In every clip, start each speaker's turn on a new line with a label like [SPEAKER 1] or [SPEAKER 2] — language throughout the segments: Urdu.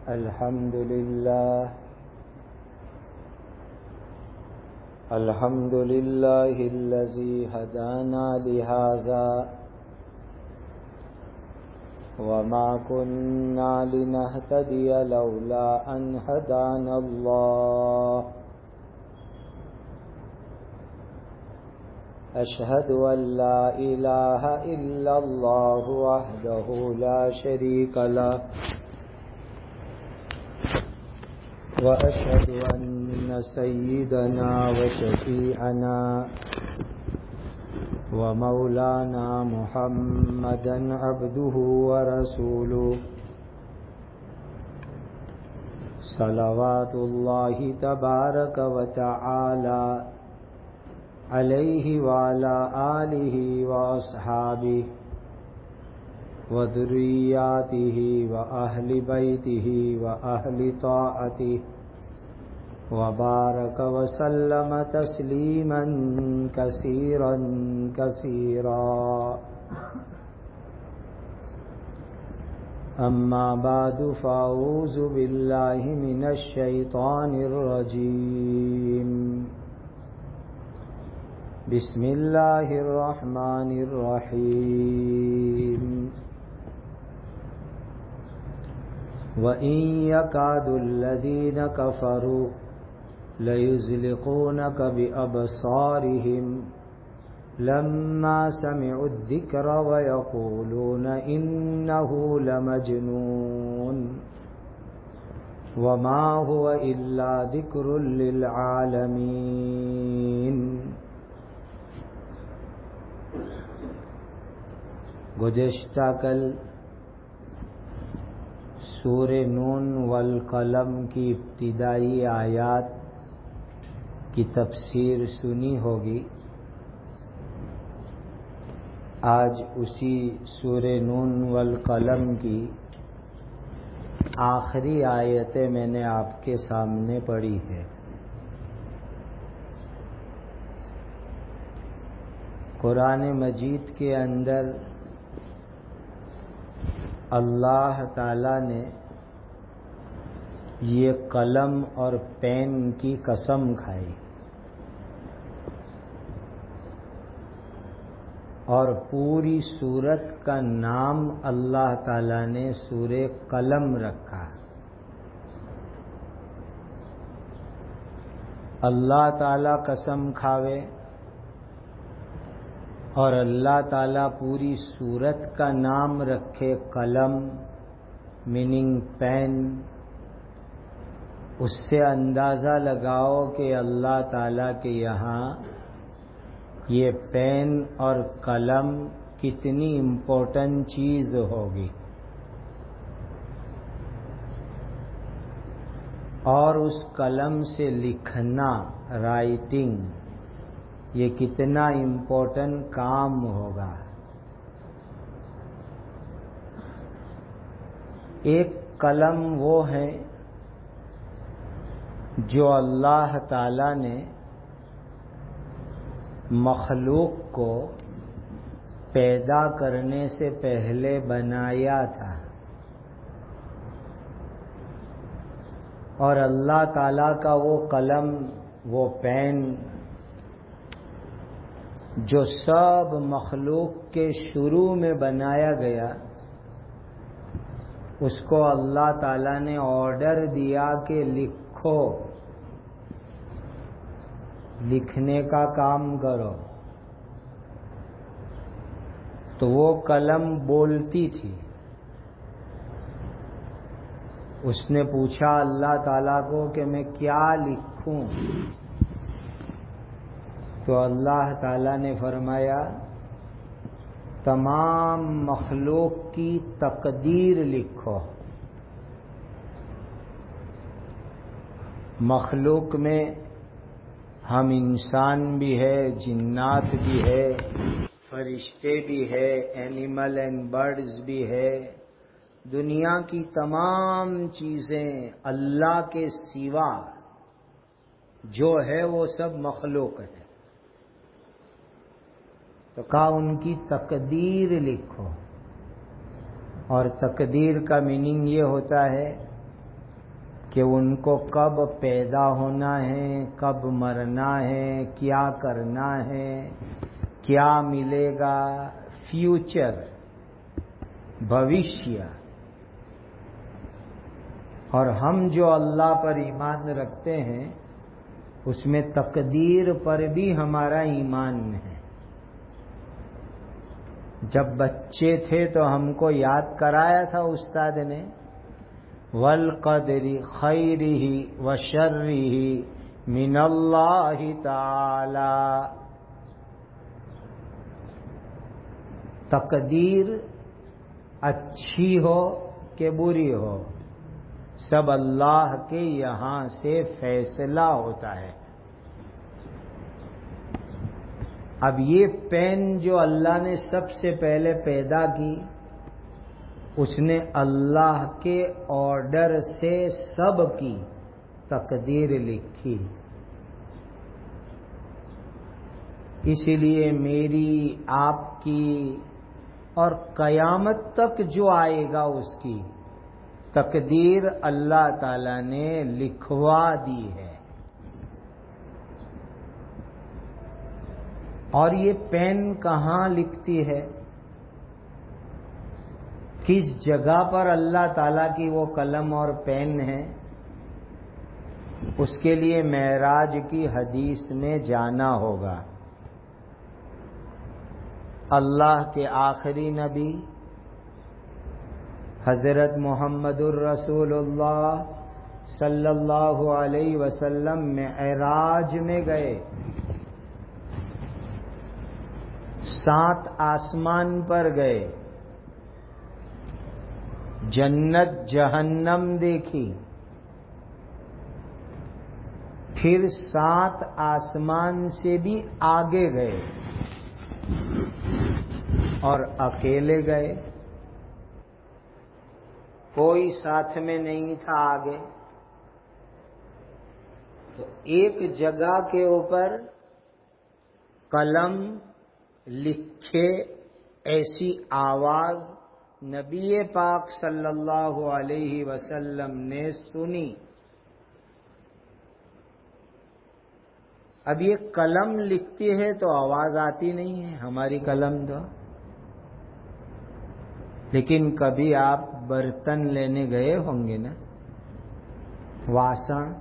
[SPEAKER 1] الحمد لله الذي هدانا لهذا وما كنا لنهتدي لولا أن هدانا الله أشهد أن لا إله إلا الله وحده لا شريك له وأشهد أن سيدنا وشفيعنا ومولانا محمدا عبده ورسوله صلوات الله تبارك وتعالى عليه وعلى آله وأصحابه وذرياته وأهل بيته وأهل طاعته وبارك وسلم تسليما كثيرا كثيرا. أما بعد فأعوذ بالله من الشيطان الرجيم. بسم الله الرحمن الرحيم. وَإِن يَكَادُ الَّذِينَ كَفَرُوا لَيُزْلِقُونَكَ بِأَبْصَارِهِمْ لَمَّا سَمِعُوا الذِّكْرَ وَيَقُولُونَ إِنَّهُ لَمَجْنُونٌ وَمَا هُوَ إِلَّا ذِكْرٌ لِّلْعَالَمِينَ. گزشتہ کل سورہ نون والقلم کی ابتدائی آیات کی تفسیر سنی ہوگی. آج اسی سورہ نون والقلم کی آخری آیتیں میں نے آپ کے سامنے پڑھی ہے. قرآن مجید کے اندر اللہ تعالی نے یہ قلم اور پین کی قسم کھائی اور پوری سورت کا نام اللہ تعالی نے سورہ قلم رکھا. اللہ تعالی قسم کھاوے اور اللہ تعالیٰ پوری سورت کا نام رکھے قلم میننگ پین. اس سے اندازہ لگاؤ کہ اللہ تعالیٰ کے یہاں یہ پین اور قلم کتنی امپورٹنٹ چیز ہوگی. اور اس قلم سے لکھنا رائٹنگ یہ کتنا امپورٹنٹ کام ہوگا. ایک قلم وہ ہے جو اللہ تعالی نے مخلوق کو پیدا کرنے سے پہلے بنایا تھا اور اللہ تعالی کا وہ قلم وہ پین جو سب مخلوق کے شروع میں بنایا گیا اس کو اللہ تعالیٰ نے آرڈر دیا کہ لکھو، لکھنے کا کام کرو. تو وہ قلم بولتی تھی. اس نے پوچھا اللہ تعالیٰ کو کہ میں کیا لکھوں؟ تو اللہ تعالیٰ نے فرمایا تمام مخلوق کی تقدیر لکھو. مخلوق میں ہم انسان بھی ہے، جنات بھی ہے، فرشتے بھی ہے، اینیمل اینڈ برڈز بھی ہے. دنیا کی تمام چیزیں اللہ کے سوا جو ہے وہ سب مخلوق ہے. تو کہا ان کی تقدیر لکھو. اور تقدیر کا میننگ یہ ہوتا ہے کہ ان کو کب پیدا ہونا ہے، کب مرنا ہے، کیا کرنا ہے، کیا ملے گا، فیوچر، بھوشیہ. اور ہم جو اللہ پر ایمان رکھتے ہیں اس میں تقدیر پر بھی ہمارا ایمان ہے. جب بچے تھے تو ہم کو یاد کرایا تھا استاد نے، وَالْقَدْرِ خَيْرِهِ وَشَرِّهِ مِنَ اللَّهِ تَعَالَى. تقدیر اچھی ہو کہ بری ہو، سب اللہ کے یہاں سے فیصلہ ہوتا ہے. اب یہ پین جو اللہ نے سب سے پہلے پیدا کی، اس نے اللہ کے آرڈر سے سب کی تقدیر لکھی. اسی لیے میری، آپ کی اور قیامت تک جو آئے گا اس کی تقدیر اللہ تعالی نے لکھوا دی ہے. اور یہ پین کہاں لکھتی ہے؟ کس جگہ پر اللہ تعالیٰ کی وہ قلم اور پین ہے؟ اس کے لیے معراج کی حدیث میں جانا ہوگا. اللہ کے آخری نبی حضرت محمد الرسول اللہ صلی اللہ علیہ وسلم معراج میں گئے، 7 آسمان پر گئے، جنت جہنم دیکھی، پھر 7 آسمان سے بھی آگے گئے اور اکیلے گئے، کوئی ساتھ میں نہیں تھا آگے. تو ایک جگہ کے اوپر قلم لکھے ایسی آواز نبی پاک صلی اللہ علیہ وسلم نے سنی. اب یہ قلم لکھتی ہے تو آواز آتی نہیں ہے ہماری قلم تو. لیکن کبھی آپ برتن لینے گئے ہوں گے نا، واسن،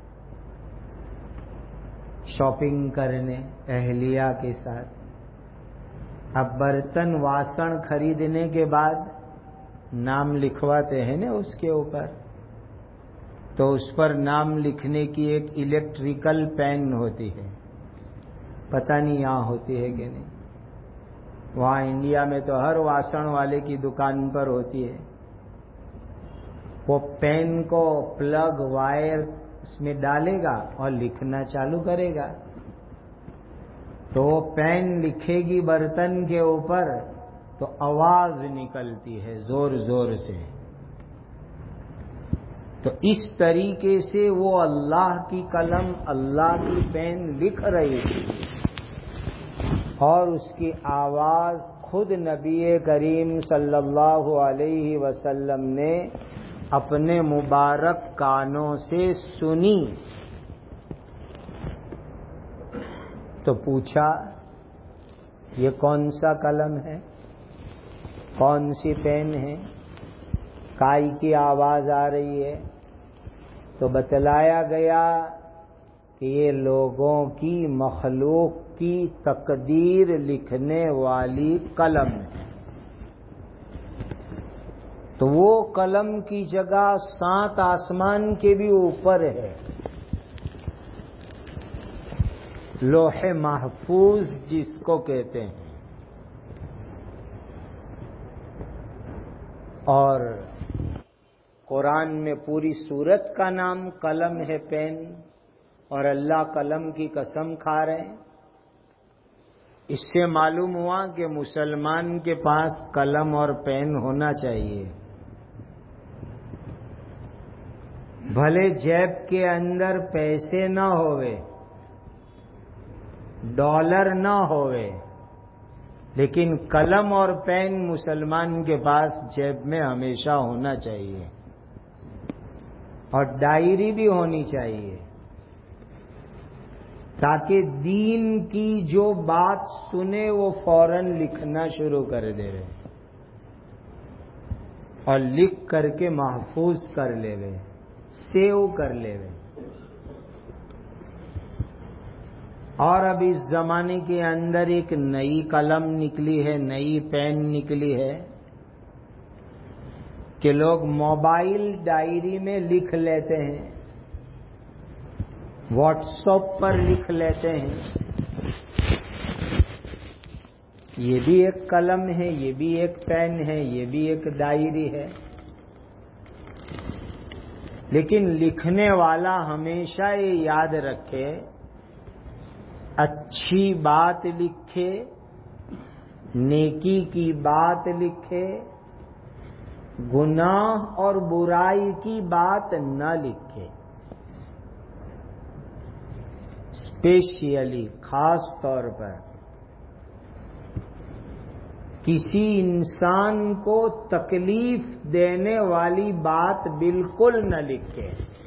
[SPEAKER 1] شاپنگ کرنے اہلیہ کے ساتھ. اب برتن واسن خریدنے کے بعد نام لکھواتے ہیں نا اس کے اوپر، تو اس پر نام لکھنے کی ایک الیکٹریکل پین ہوتی ہے، پتہ نہیں یہاں ہوتی ہے کہ نہیں. وہاں انڈیا میں تو ہر واسن والے کی دکان پر ہوتی ہے. وہ پین کو پلگ وائر اس میں ڈالے گا اور لکھنا چالو کرے گا، تو وہ پین لکھے گی برتن کے اوپر تو آواز نکلتی ہے زور زور سے. تو اس طریقے سے وہ اللہ کی قلم، اللہ کی پین لکھ رہی تھی، اور اس کی آواز خود نبی کریم صلی اللہ علیہ وسلم نے اپنے مبارک کانوں سے سنی. تو پوچھا یہ کون سا قلم ہے، کون سی پین ہے، کائی کی آواز آ رہی ہے؟ تو بتلایا گیا کہ یہ لوگوں کی، مخلوق کی تقدیر لکھنے والی قلم ہے. تو وہ قلم کی جگہ 7 آسمان کے بھی اوپر ہے، لوح محفوظ جس کو کہتے ہیں. اور قرآن میں پوری سورت کا نام قلم ہے، پین، اور اللہ قلم کی قسم کھا رہے ہیں. اس سے معلوم ہوا کہ مسلمان کے پاس قلم اور پین ہونا چاہیے. بھلے جیب کے اندر پیسے نہ ہوئے، ڈالر نہ ہوئے، لیکن قلم اور پین مسلمان کے پاس جیب میں ہمیشہ ہونا چاہیے. اور ڈائری بھی ہونی چاہیے تاکہ دین کی جو بات سنے وہ فوراً لکھنا شروع کر دے رہے اور لکھ کر کے محفوظ کر لے وے، سیو کر لے وے۔ اور اب اس زمانے کے اندر ایک نئی قلم نکلی ہے، نئی پین نکلی ہے کہ لوگ موبائل ڈائری میں لکھ لیتے ہیں، واٹس ایپ پر لکھ لیتے ہیں۔ یہ بھی ایک قلم ہے، یہ بھی ایک پین ہے، یہ بھی ایک ڈائری ہے، لیکن لکھنے والا ہمیشہ یہ یاد رکھے اچھی بات لکھے، نیکی کی بات لکھے، گناہ اور برائی کی بات نہ لکھے۔ اسپیشلی خاص طور پر کسی انسان کو تکلیف دینے والی بات بالکل نہ لکھے۔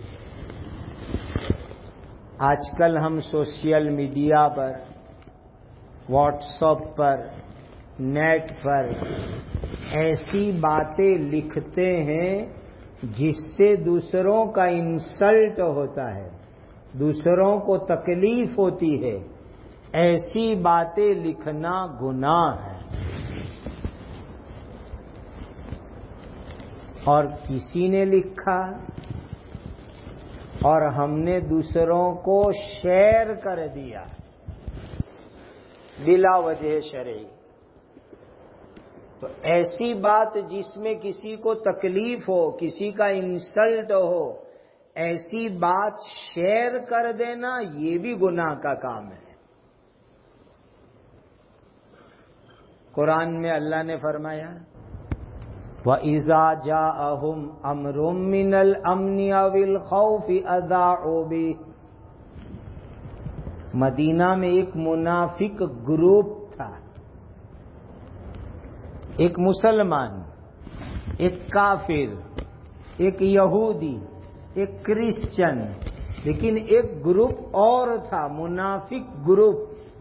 [SPEAKER 1] آج کل ہم سوشل میڈیا پر، واٹس ایپ پر، نیٹ پر ایسی باتیں لکھتے ہیں جس سے دوسروں کا انسلٹ ہوتا ہے، دوسروں کو تکلیف ہوتی ہے۔ ایسی باتیں لکھنا گناہ ہے۔ اور کسی نے لکھا اور ہم نے دوسروں کو شیئر کر دیا بلا وجہ شرعی، تو ایسی بات جس میں کسی کو تکلیف ہو، کسی کا انسلٹ ہو، ایسی بات شیئر کر دینا یہ بھی گناہ کا کام ہے۔ قرآن میں اللہ نے فرمایا وَإِذَا جَاءَهُمْ أَمْرٌ مِّنَ الْأَمْنِ أَوِ الْخَوْفِ أَذَاعُوا بِهِ۔ مدینہ میں ایک منافق گروپ تھا، ایک مسلمان، ایک کافر، ایک یہودی، ایک کرسچن، لیکن ایک گروپ اور تھا، منافق گروپ۔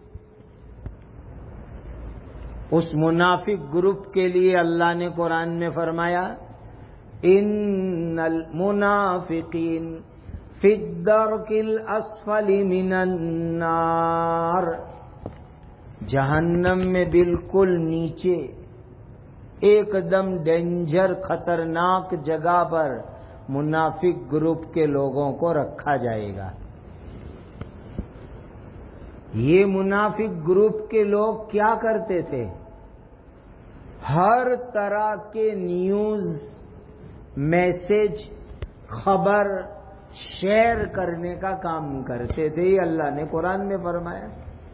[SPEAKER 1] اس منافق گروپ کے لیے اللہ نے قرآن میں فرمایا ان المنافقین فی الدرک الاسفل من النار، جہنم میں بالکل نیچے، ایک دم ڈینجر خطرناک جگہ پر منافق گروپ کے لوگوں کو رکھا جائے گا۔ یہ منافق گروپ کے لوگ کیا کرتے تھے؟ ہر طرح کے نیوز، میسج، خبر شیئر کرنے کا کام کرتے تھے، یہ اللہ نے قرآن میں فرمایا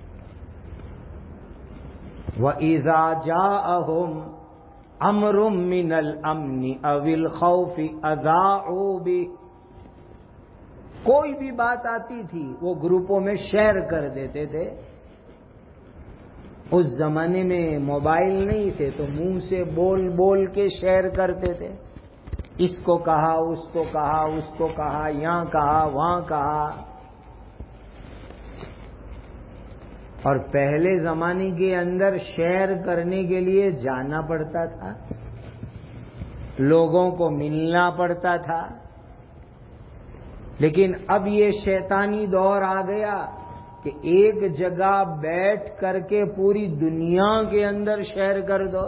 [SPEAKER 1] وَإِذَا جَاءَهُمْ أَمْرٌ مِّنَ الْأَمْنِ أَوِ الْخَوْفِ أَذَاعُوا بِهِ۔ کوئی بھی بات آتی تھی وہ گروپوں میں شیئر کر دیتے تھے۔ اس زمانے میں موبائل نہیں تھے تو منہ سے بول بول کے شیئر کرتے تھے، اس کو کہا، اس کو کہا، اس کو کہا، یہاں کہا، وہاں کہا۔ اور پہلے زمانے کے اندر شیئر کرنے کے لیے جانا پڑتا تھا، لوگوں کو ملنا پڑتا تھا، لیکن اب یہ شیطانی دور آ گیا کہ ایک جگہ بیٹھ کر کے پوری دنیا کے اندر شیئر کر دو۔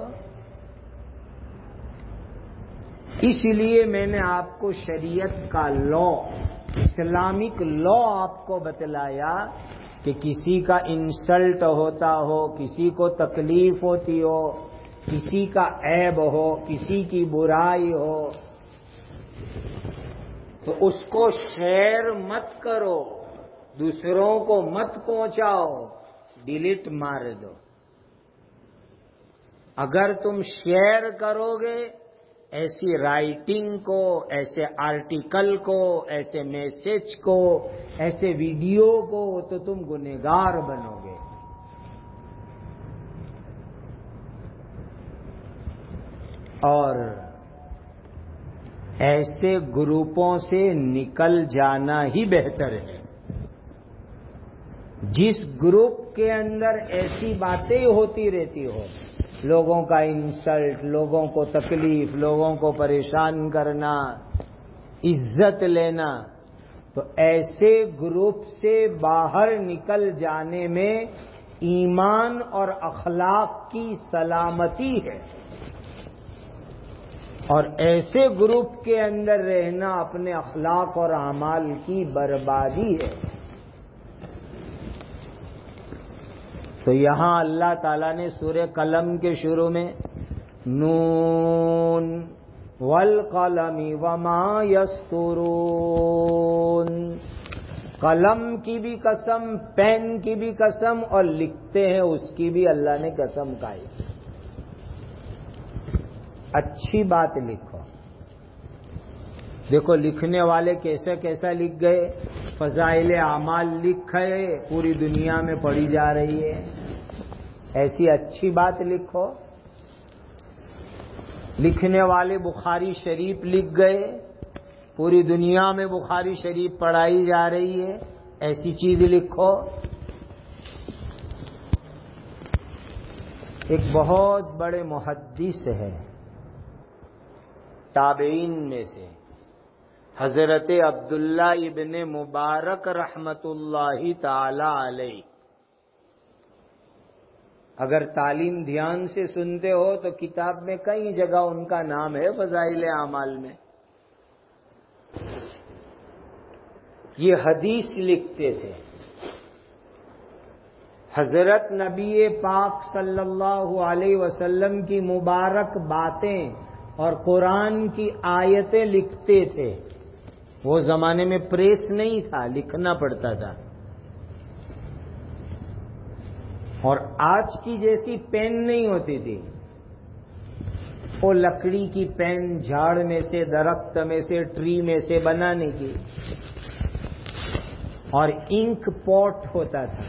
[SPEAKER 1] اس لیے میں نے آپ کو شریعت کا لا، اسلامک لا آپ کو بتلایا کہ کسی کا انسلٹ ہوتا ہو، کسی کو تکلیف ہوتی ہو، کسی کا عیب ہو، کسی کی برائی ہو، تو اس کو شیئر مت کرو، دوسروں کو مت پہنچاؤ، ڈیلیٹ مار دو۔ اگر تم شیئر کرو گے ایسی رائٹنگ کو، ایسے آرٹیکل کو، ایسے میسج کو، ایسے ویڈیو کو، تو تم گنہگار بنو گے۔ اور ایسے گروپوں سے نکل جانا ہی بہتر ہے. جس گروپ کے اندر ایسی باتیں ہوتی رہتی ہو، لوگوں کا انسلٹ، لوگوں کو تکلیف، لوگوں کو پریشان کرنا، عزت لینا، تو ایسے گروپ سے باہر نکل جانے میں ایمان اور اخلاق کی سلامتی ہے، اور ایسے گروپ کے اندر رہنا اپنے اخلاق اور اعمال کی بربادی ہے. تو یہاں اللہ تعالیٰ نے سورہ قلم کے شروع میں نون والقلم وما یسطرون، قلم کی بھی قسم، پین کی بھی قسم، اور لکھتے ہیں اس کی بھی اللہ نے قسم کھائی. اچھی بات لکھو. دیکھو لکھنے والے کیسا کیسا لکھ گئے، فضائل اعمال لکھ گئے، پوری دنیا میں پڑھی جا رہی ہے. ایسی اچھی بات لکھو. لکھنے والے بخاری شریف لکھ گئے، پوری دنیا میں بخاری شریف پڑھائی جا رہی ہے، ایسی چیز لکھو. ایک بہت بڑے محدث ہے تابعین میں سے، حضرت عبداللہ ابن مبارک رحمت اللہ تعالی علیہ. اگر تعلیم دھیان سے سنتے ہو تو کتاب میں کئی جگہ ان کا نام ہے فضائل اعمال میں. یہ حدیث لکھتے تھے. حضرت نبی پاک صلی اللہ علیہ وسلم کی مبارک باتیں اور قرآن کی آیتیں لکھتے تھے. وہ زمانے میں پریس نہیں تھا، لکھنا پڑتا تھا. اور آج کی جیسی پین نہیں ہوتی تھی. وہ لکڑی کی پین جھاڑ میں سے، درخت میں سے، ٹری میں سے بنانے کی. اور انک پاٹ ہوتا تھا،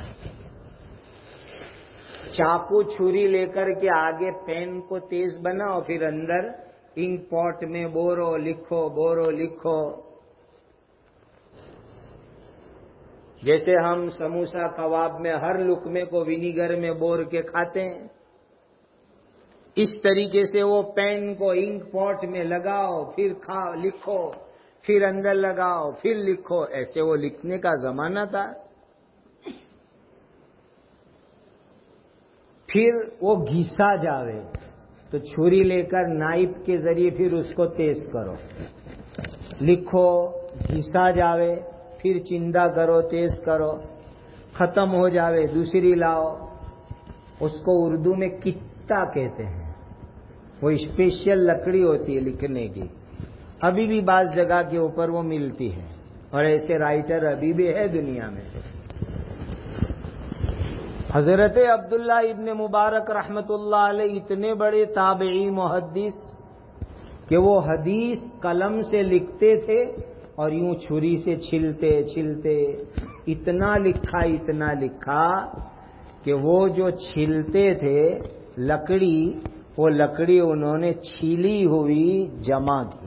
[SPEAKER 1] چاقو چھری لے کر کے آگے پین کو تیز بناؤ، پھر اندر انک پاٹ میں بورو لکھو، بورو لکھو. جیسے ہم سموسہ کباب میں ہر لقمے کو ونیگر میں بور کے کھاتے ہیں، اس طریقے سے وہ پین کو انک پاٹ میں لگاؤ، پھر کھاؤ، لکھو، پھر اندر لگاؤ، پھر لکھو. ایسے وہ لکھنے کا زمانہ تھا. پھر وہ گھسا جاوے تو چھری لے کر نائف کے ذریعے پھر اس کو تیز کرو، لکھو. گھسا جاوے پھر چندہ کرو، تیز کرو. ختم ہو جاوے دوسری لاؤ. اس کو اردو میں کتا کہتے ہیں. وہ اسپیشل لکڑی ہوتی ہے لکھنے کی. ابھی بھی بعض جگہ کے اوپر وہ ملتی ہے، اور ایسے رائٹر ابھی بھی ہے دنیا میں. حضرت عبداللہ ابن مبارک رحمت اللہ علیہ اتنے بڑے تابعی محدث کہ وہ حدیث قلم سے لکھتے تھے اور یوں چھری سے چھلتے چھلتے اتنا لکھا کہ وہ جو چھلتے تھے لکڑی، وہ لکڑی انہوں نے چھیلی ہوئی جمع کی،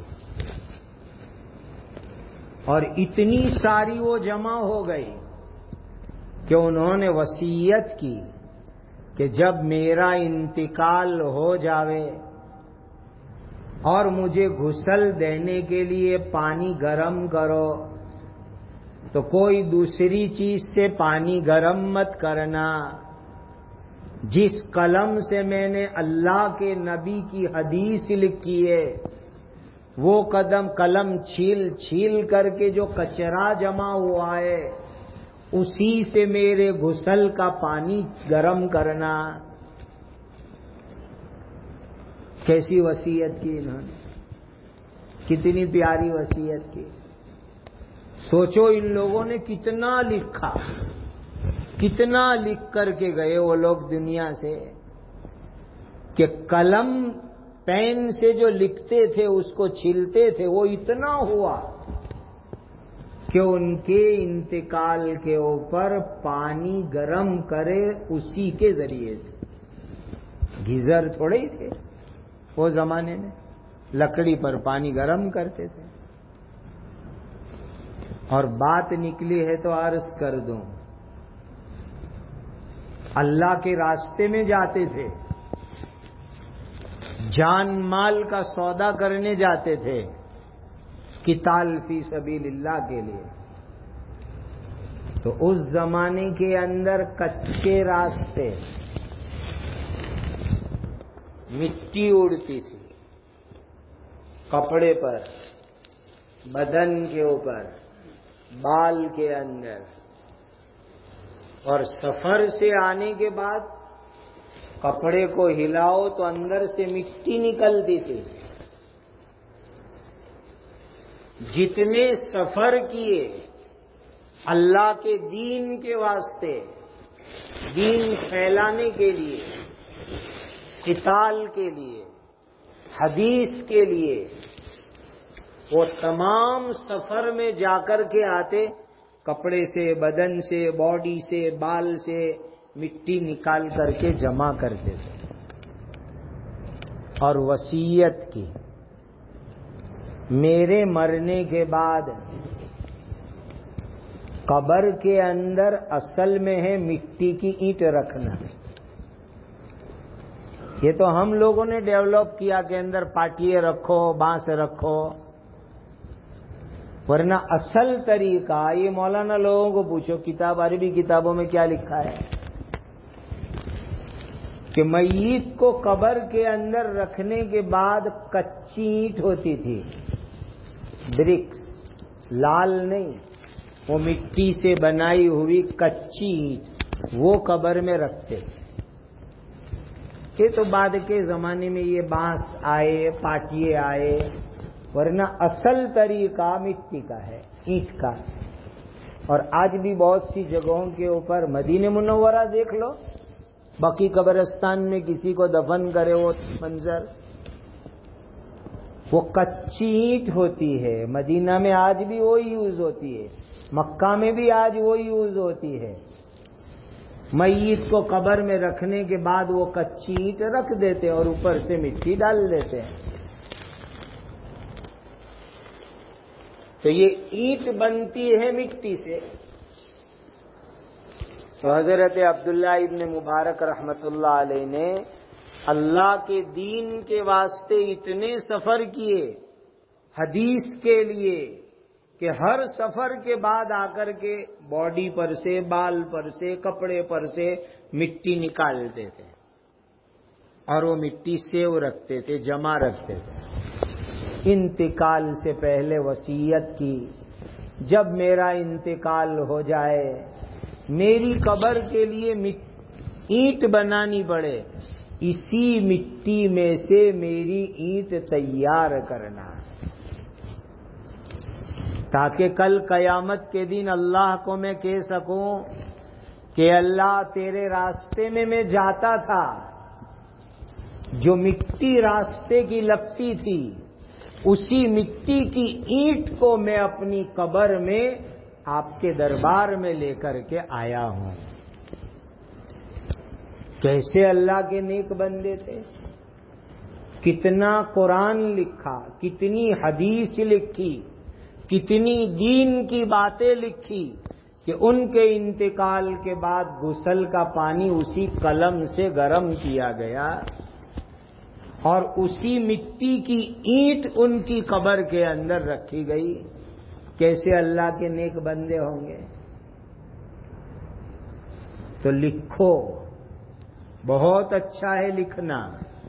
[SPEAKER 1] اور اتنی ساری وہ جمع ہو گئی کہ انہوں نے وصیت کی کہ جب میرا انتقال ہو جاوے اور مجھے غسل دینے کے لیے پانی گرم کرو تو کوئی دوسری چیز سے پانی گرم مت کرنا. جس قلم سے میں نے اللہ کے نبی کی حدیث لکھی ہے وہ قلم چھیل کر کے جو کچرا جمع ہوا ہے اسی سے میرے غسل کا پانی گرم کرنا. کیسی وصیت کی انہوں نے، کتنی پیاری وصیت کی. سوچو ان لوگوں نے کتنا لکھا، کتنا لکھ کر کے گئے وہ لوگ دنیا سے، کہ قلم پین سے جو لکھتے تھے اس کو چھلتے تھے وہ اتنا ہوا کہ ان کے انتقال کے اوپر پانی گرم کرے اسی کے ذریعے سے. گیزر تھوڑے ہی تھے وہ زمانے میں. لکڑی پر پانی گرم کرتے تھے، اور بات نکلی ہے تو عرض کر دوں، اللہ کے راستے میں جاتے تھے، جان مال کا سودا کرنے جاتے تھے، قتال فی سبیل اللہ کے لیے۔ تو اس زمانے کے اندر کچے راستے، مٹی اڑتی تھی کپڑے پر، بدن کے اوپر، بال کے اندر، اور سفر سے آنے کے بعد کپڑے کو ہلاؤ تو اندر سے مٹی نکلتی تھی۔ جتنے سفر کیے اللہ کے دین کے واسطے، دین پھیلانے کے لیے، قتال کے لیے، حدیث کے لیے، وہ تمام سفر میں جا کر کے آتے، کپڑے سے، بدن سے، باڈی سے، بال سے مٹی نکال کر کے جمع کرتے تھے، اور وصیت کی، میرے مرنے کے بعد قبر کے اندر اصل میں ہے مٹی کی اینٹ رکھنا۔ یہ تو ہم لوگوں نے ڈیولپ کیا کہ اندر پاٹیے رکھو، بانس رکھو، ورنہ اصل طریقہ یہ مولانا لوگوں کو پوچھو، کتاب عربی کتابوں میں کیا لکھا ہے کہ میت کو قبر کے اندر رکھنے کے بعد کچی اینٹ ہوتی تھی، برکس، لال نہیں، وہ مٹی سے بنائی ہوئی کچی اینٹ، وہ قبر میں رکھتے۔ یہ تو بعد کے زمانے میں یہ بانس آئے، پاٹیے آئے، ورنہ اصل طریقہ مٹی کا ہے، اینٹ کا۔ اور آج بھی بہت سی جگہوں کے اوپر، مدینہ منورہ دیکھ لو، بقی قبرستان میں کسی کو دفن کرے وہ منظر، وہ کچی اینٹ ہوتی ہے۔ مدینہ میں آج بھی وہی یوز ہوتی ہے، مکہ میں بھی آج وہی یوز ہوتی ہے۔ میت کو قبر میں رکھنے کے بعد وہ کچی اینٹ رکھ دیتے اور اوپر سے مٹی ڈال دیتے ہیں۔ تو یہ اینٹ بنتی ہے مٹی سے۔ تو حضرت عبداللہ ابن مبارک رحمت اللہ علیہ نے اللہ کے دین کے واسطے اتنے سفر کیے حدیث کے لیے کہ ہر سفر کے بعد آ کر کے باڈی پر سے، بال پر سے، کپڑے پر سے مٹی نکالتے تھے، اور وہ مٹی سیو رکھتے تھے، جمع رکھتے تھے۔ انتقال سے پہلے وصیت کی، جب میرا انتقال ہو جائے، میری قبر کے لیے اینٹ بنانی پڑے، اسی مٹی میں سے میری اینٹ تیار کرنا، تاکہ کل قیامت کے دن اللہ کو میں کہہ سکوں کہ اللہ تیرے راستے میں جاتا تھا، جو مٹی راستے کی لگتی تھی اسی مٹی کی اینٹ کو میں اپنی قبر میں آپ کے دربار میں لے کر کے آیا ہوں۔ کیسے اللہ کے نیک بندے تھے، کتنا قرآن لکھا، کتنی حدیث لکھی، کتنی دین کی باتیں لکھی کہ ان کے انتقال کے بعد غسل کا پانی اسی قلم سے گرم کیا گیا، اور اسی مٹی کی اینٹ ان کی قبر کے اندر رکھی گئی۔ کیسے اللہ کے نیک بندے ہوں گے؟ تو لکھو، بہت اچھا ہے لکھنا،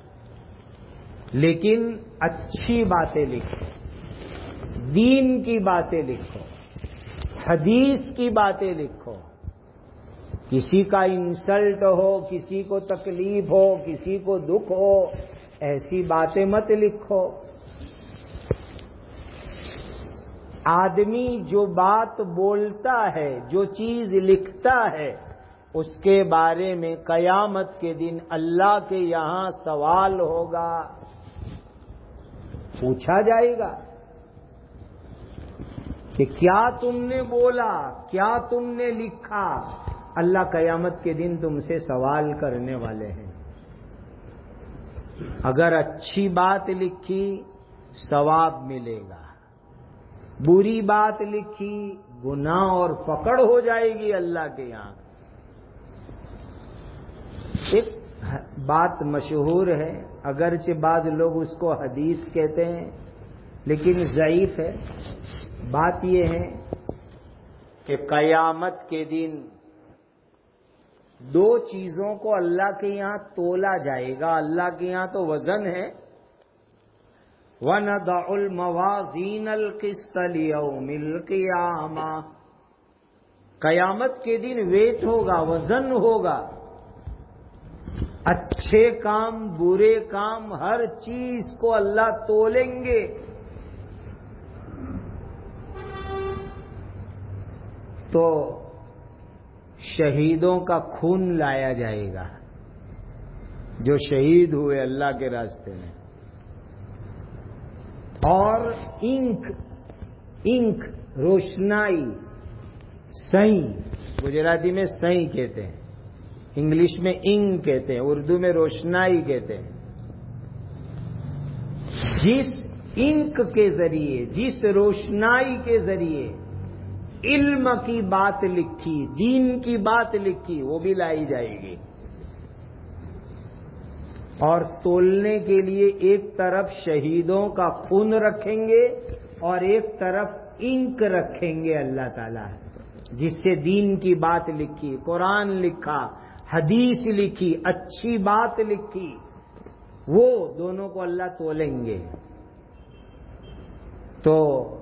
[SPEAKER 1] لیکن اچھی باتیں لکھو، دین کی باتیں لکھو، حدیث کی باتیں لکھو۔ کسی کا انسلٹ ہو، کسی کو تکلیف ہو، کسی کو دکھ ہو، ایسی باتیں مت لکھو۔ آدمی جو بات بولتا ہے، جو چیز لکھتا ہے، اس کے بارے میں قیامت کے دن اللہ کے یہاں سوال ہوگا، پوچھا جائے گا کہ کیا تم نے بولا، کیا تم نے لکھا۔ اللہ قیامت کے دن تم سے سوال کرنے والے ہیں۔ اگر اچھی بات لکھی ثواب ملے گا. بری بات لکھی گناہ اور پکڑ ہو جائے گی اللہ کے یہاں. ایک بات مشہور ہے، اگرچہ بعض لوگ اس کو حدیث کہتے ہیں لیکن ضعیف ہے. بات یہ ہے کہ قیامت کے دن دو چیزوں کو اللہ کے یہاں تولا جائے گا. اللہ کے یہاں تو وزن ہے. وَنَضَعُ الْمَوَازِينَ الْقِسْطَ لِيَوْمِ الْقِيَامَةِ. قیامت کے دن ویٹ ہوگا، وزن ہوگا. اچھے کام، برے کام، ہر چیز کو اللہ تولیں گے. تو شہیدوں کا خون لایا جائے گا جو شہید ہوئے اللہ کے راستے میں. اور انک روشنائی، سئی گجراتی میں سئی کہتے ہیں، انگلش میں انک کہتے ہیں، اردو میں روشنائی کہتے ہیں. جس انک کے ذریعے، جس روشنائی کے ذریعے علم کی بات لکھی، دین کی بات لکھی، وہ بھی لائی جائے گی. اور تولنے کے لیے ایک طرف شہیدوں کا خون رکھیں گے اور ایک طرف انک رکھیں گے اللہ تعالی، جس سے دین کی بات لکھی، قرآن لکھا، حدیث لکھی، اچھی بات لکھی، وہ دونوں کو اللہ تولیں گے. تو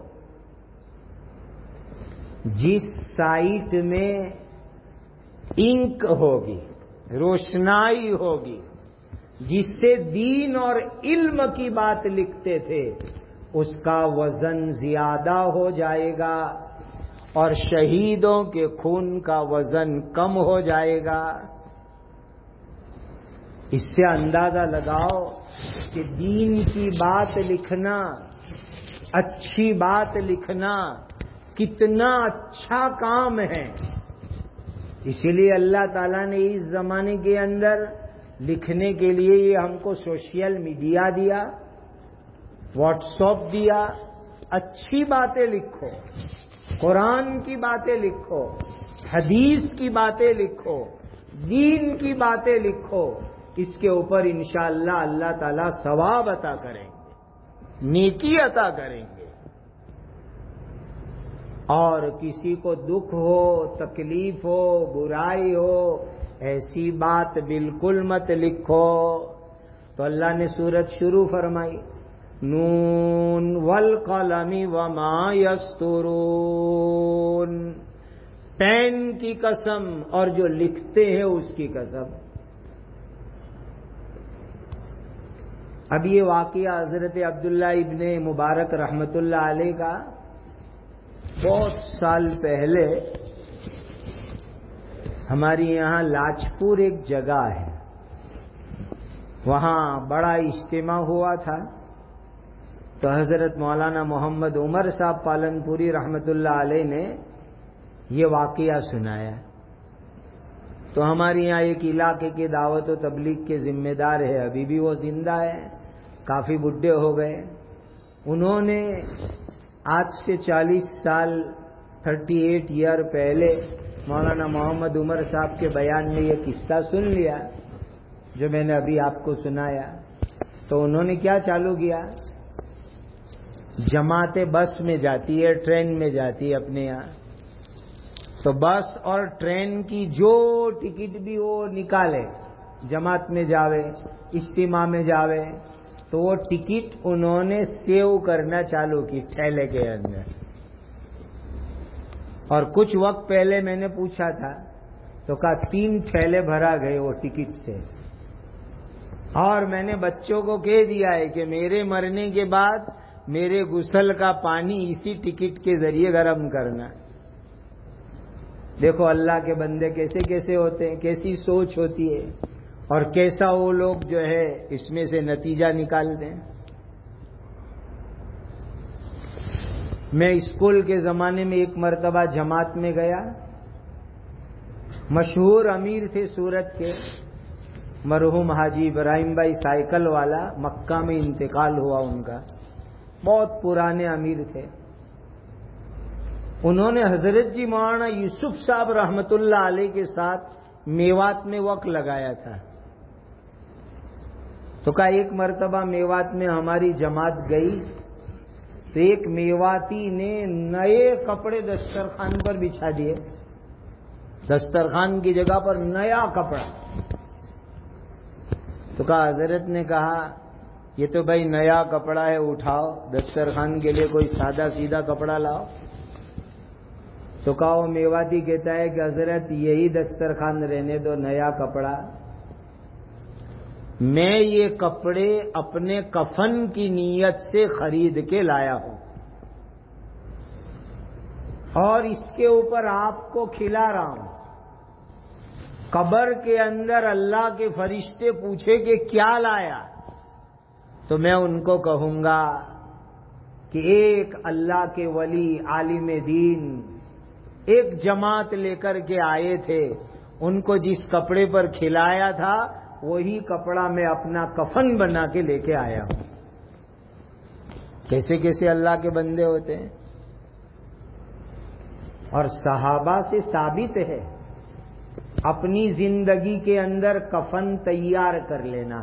[SPEAKER 1] جس سائٹ میں انک ہوگی، روشنائی ہوگی، جس سے دین اور علم کی بات لکھتے تھے، اس کا وزن زیادہ ہو جائے گا اور شہیدوں کے خون کا وزن کم ہو جائے گا. اس سے اندازہ لگاؤ کہ دین کی بات لکھنا، اچھی بات لکھنا کتنا اچھا کام ہے. اسی لیے اللہ تعالیٰ نے اس زمانے کے اندر لکھنے کے لیے یہ ہم کو سوشل میڈیا دیا، واٹس ایپ دیا. اچھی باتیں لکھو، قرآن کی باتیں لکھو، حدیث کی باتیں لکھو، دین کی باتیں لکھو. اس کے اوپر انشاءاللہ اللہ تعالیٰ ثواب عطا کریں گے، نیکی عطا کریں گے. اور کسی کو دکھ ہو، تکلیف ہو، برائی ہو، ایسی بات بالکل مت لکھو. تو اللہ نے سورت شروع فرمائی، نون والقلم وما یسطرون. پین کی قسم اور جو لکھتے ہیں اس کی قسم. اب یہ واقعہ حضرت عبداللہ ابن مبارک رحمت اللہ علیہ کا بہت سال پہلے ہماری یہاں لاجپور ایک جگہ ہے، وہاں بڑا اجتماع ہوا تھا. تو حضرت مولانا محمد عمر صاحب پالنپوری رحمت اللہ علیہ نے یہ واقعہ سنایا. تو ہمارے یہاں ایک علاقے کے دعوت و تبلیغ کے ذمہ دار ہے، ابھی بھی وہ زندہ ہے، کافی بڈھے ہو گئے. انہوں نے آج سے 40 سال 38 ایئر پہلے مولانا محمد عمر صاحب کے بیان میں یہ قصہ سن لیا جو میں نے ابھی آپ کو سنایا. تو انہوں نے کیا چالو کیا، جماعتیں بس میں جاتی ہے، ٹرین میں جاتی ہے اپنے یہاں، تو بس اور ٹرین کی جو ٹکٹ بھی وہ نکالے، جماعت میں جاوے، اجتماع میں جاوے، تو وہ ٹکٹ انہوں نے سیو کرنا چالو کی تھیلے کے اندر. اور کچھ وقت پہلے میں نے پوچھا تھا تو کہا 3 تھیلے بھرا گئے وہ ٹکٹ سے. اور میں نے بچوں کو کہہ دیا ہے کہ میرے مرنے کے بعد میرے غسل کا پانی اسی ٹکٹ کے ذریعے گرم کرنا. دیکھو اللہ کے بندے کیسے کیسے ہوتے ہیں، کیسی سوچ ہوتی ہے، اور کیسا وہ لوگ جو ہے اس میں سے نتیجہ نکالتے ہیں. میں اسکول کے زمانے میں ایک مرتبہ جماعت میں گیا. مشہور امیر تھے سورت کے، مرحوم حاجی ابراہیم بھائی سائیکل والا، مکہ میں انتقال ہوا ان کا. بہت پرانے امیر تھے. انہوں نے حضرت جی مولانا یوسف صاحب رحمت اللہ علیہ کے ساتھ میوات میں وقت لگایا تھا. تو کہا ایک مرتبہ میوات میں ہماری جماعت گئی تو ایک میواتی نے نئے کپڑے دسترخوان پر بچھا دیے. دسترخوان کی جگہ پر نیا کپڑا. تو کہا حضرت نے کہا یہ تو بھائی نیا کپڑا ہے, اٹھاؤ, دسترخوان کے لیے کوئی سادہ سیدھا کپڑا لاؤ. تو کہا وہ میواتی کہتا ہے کہ حضرت یہی دسترخوان رہنے دو, نیا کپڑا. میں یہ کپڑے اپنے کفن کی نیت سے خرید کے لایا ہوں اور اس کے اوپر آپ کو کھلا رہا ہوں. قبر کے اندر اللہ کے فرشتے پوچھے کہ کیا لایا, تو میں ان کو کہوں گا کہ ایک اللہ کے ولی عالم دین ایک جماعت لے کر کے آئے تھے, ان کو جس کپڑے پر کھلایا تھا وہی کپڑا میں اپنا کفن بنا کے لے کے آیا ہوں. کیسے کیسے اللہ کے بندے ہوتے ہیں. اور صحابہ سے ثابت ہے اپنی زندگی کے اندر کفن تیار کر لینا.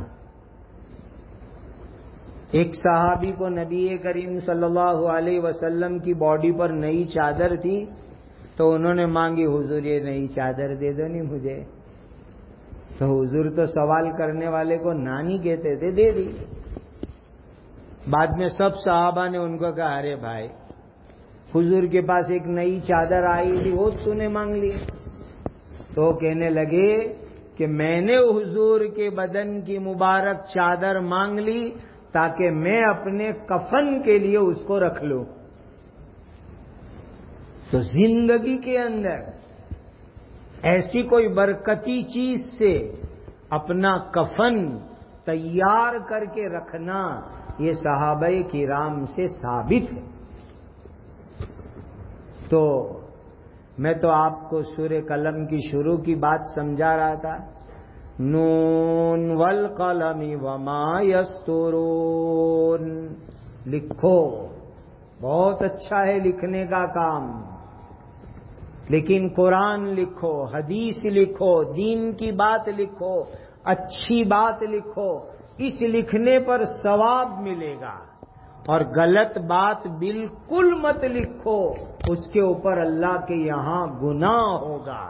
[SPEAKER 1] ایک صحابی کو نبی کریم صلی اللہ علیہ وسلم کی باڈی پر نئی چادر تھی تو انہوں نے مانگی, حضور یہ نئی چادر دے دو نہیں مجھے. تو حضور تو سوال کرنے والے کو نانی کہتے تھے, دے دی. بعد میں سب صحابہ نے ان کو کہا ارے بھائی حضور کے پاس ایک نئی چادر آئی تھی وہ تو نے مانگ لی. تو کہنے لگے کہ میں نے حضور کے بدن کی مبارک چادر مانگ لی تاکہ میں اپنے کفن کے لیے اس کو رکھ لوں. تو زندگی کے اندر ایسی کوئی برکتی چیز سے اپنا کفن تیار کر کے رکھنا یہ صحابہ کرام سے ثابت ہے. تو میں تو آپ کو سورہ قلم کی شروع کی بات سمجھا رہا تھا. نون والقلم وما یسطرون, لکھو, بہت اچھا ہے لکھنے کا کام, لیکن قرآن لکھو, حدیث لکھو, دین کی بات لکھو, اچھی بات لکھو. اس لکھنے پر ثواب ملے گا. اور غلط بات بالکل مت لکھو, اس کے اوپر اللہ کے یہاں گناہ ہوگا.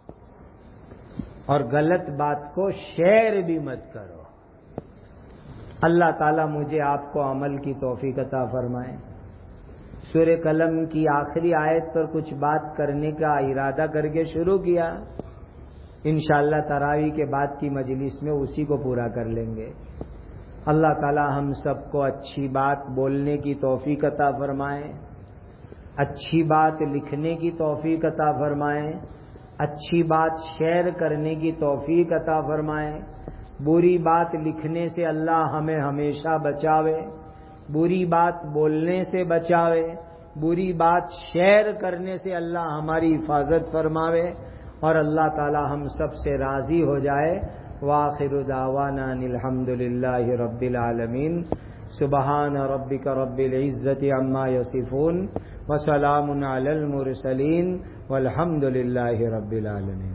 [SPEAKER 1] اور غلط بات کو شیئر بھی مت کرو. اللہ تعالیٰ مجھے آپ کو عمل کی توفیق عطا فرمائے. سورہ قلم کی آخری آیت پر کچھ بات کرنے کا ارادہ کر کے شروع کیا. انشاءاللہ تراویح کے بعد کی مجلس میں اسی کو پورا کر لیں گے. اللہ تعالی ہم سب کو اچھی بات بولنے کی توفیق عطا فرمائے, اچھی بات لکھنے کی توفیق عطا فرمائے, اچھی بات شیئر کرنے کی توفیق عطا فرمائے. بری بات لکھنے سے اللہ ہمیں ہمیشہ بچاوے, بری بات بولنے سے بچاوے, بری بات شیئر کرنے سے اللہ ہماری حفاظت فرماوے, اور اللہ تعالی ہم سب سے راضی ہو جائے. وآخر دعوانا الحمد للہ رب العالمین. سبحان ربک رب العزت عما یصفون وسلام علی المرسلین والحمد للہ رب العالمین.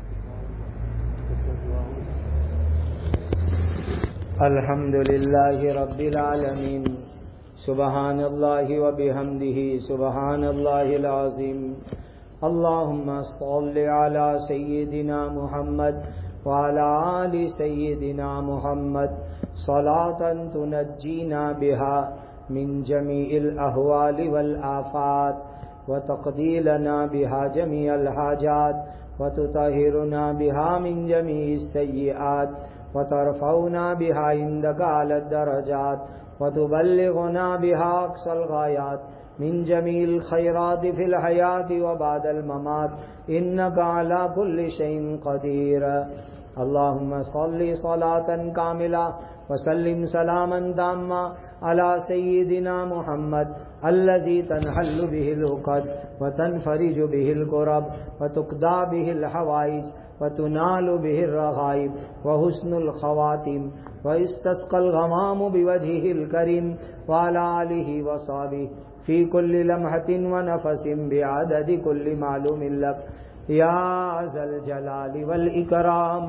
[SPEAKER 1] الحمد للہ رب العالمین. سبحان اللہ وبحمدہ سبحان اللہ العظیم. اللہم صل علی سیدنا محمد وعلى آل سيدنا محمد صلاة تنجينا بها من جميع الأهوال والآفات وتقضي لنا بها جميع الحاجات وتطهرنا بها من جميع السيئات وترفعنا بها عندك على الدرجات وتبلغنا بها أقصى الغايات من جميع الخيرات في الحياة وبعد الممات إنك على كل شيء قدير. اللهم صل صلاة كاملة وسلم سلاما تاما على سيدنا محمد الذي تنحل به العقد وتنفرج به الكرب وتقضى به الحوائج وتنال به الرغائب وحسن الخواتم واستسقى الغمام بوجهه الكريم وعلى آله وصحبه في كل لمحة ونفس بعدد كل معلوم لك يا ذا الجلال والإكرام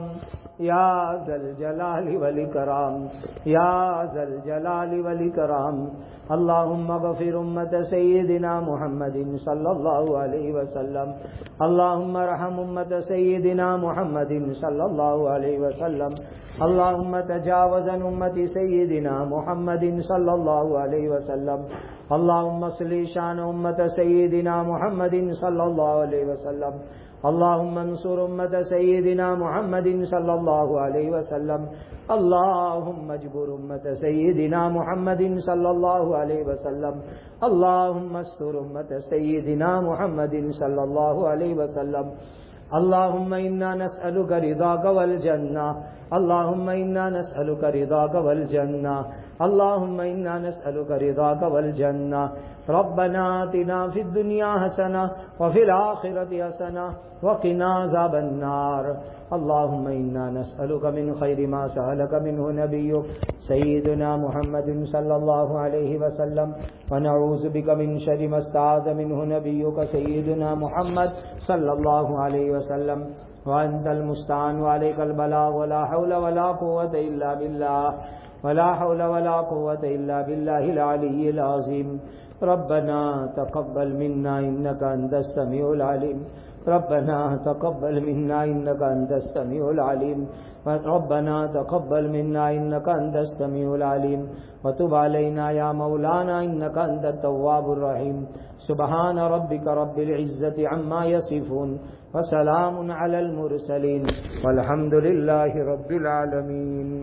[SPEAKER 1] يا ذا الجلال والإكرام يا ذا الجلال والإكرام. اللهم اغفر أمة سيدنا محمد صلى الله عليه وسلم. اللهم ارحم أمة سيدنا محمد صلى الله عليه وسلم. اللهم تجاوز عن أمة سيدنا محمد صلى الله عليه وسلم. اللهم اصلح شأن أمة سيدنا محمد صلى الله عليه وسلم. اللهم انصر أمة سيدنا محمد صلى الله عليه وسلم. اللهم اجبر أمة سيدنا محمد صلى الله عليه وسلم. اللهم استر أمة سيدنا محمد صلى الله عليه وسلم. اللهم إنا نسألك رضاك والجنة. اللهم إنا نسألك رضاك والجنة. اللهم إنا نسألك رضاك والجنة. ربنا آتنا في الدنيا حسنة وفي الآخرة حسنة وقنا عذاب النار. اللهم إنا نسألك من خير ما سألك منه نبيك سيدنا محمد صلى الله عليه وسلم ونعوذ بك من شر ما استعاذ منه نبيك سيدنا محمد صلى الله عليه وسلم. وأنت المستعان وعليك البلاغ ولا حول ولا قوة إلا بالله ولا حول ولا قوة إلا بالله العلي العظيم. ربنا تقبل منا إنك أنت السميع العليم. ربنا تقبل منا إنك أنت السميع العليم. ربنا تقبل منا إنك أنت السميع العليم وتب علينا يا مولانا إنك أنت التواب الرحيم. سبحان ربك رب العزة عما يصفون وسلام على المرسلين والحمد لله رب العالمين.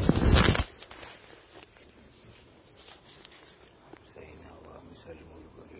[SPEAKER 1] سيدنا اللهم صل وسلم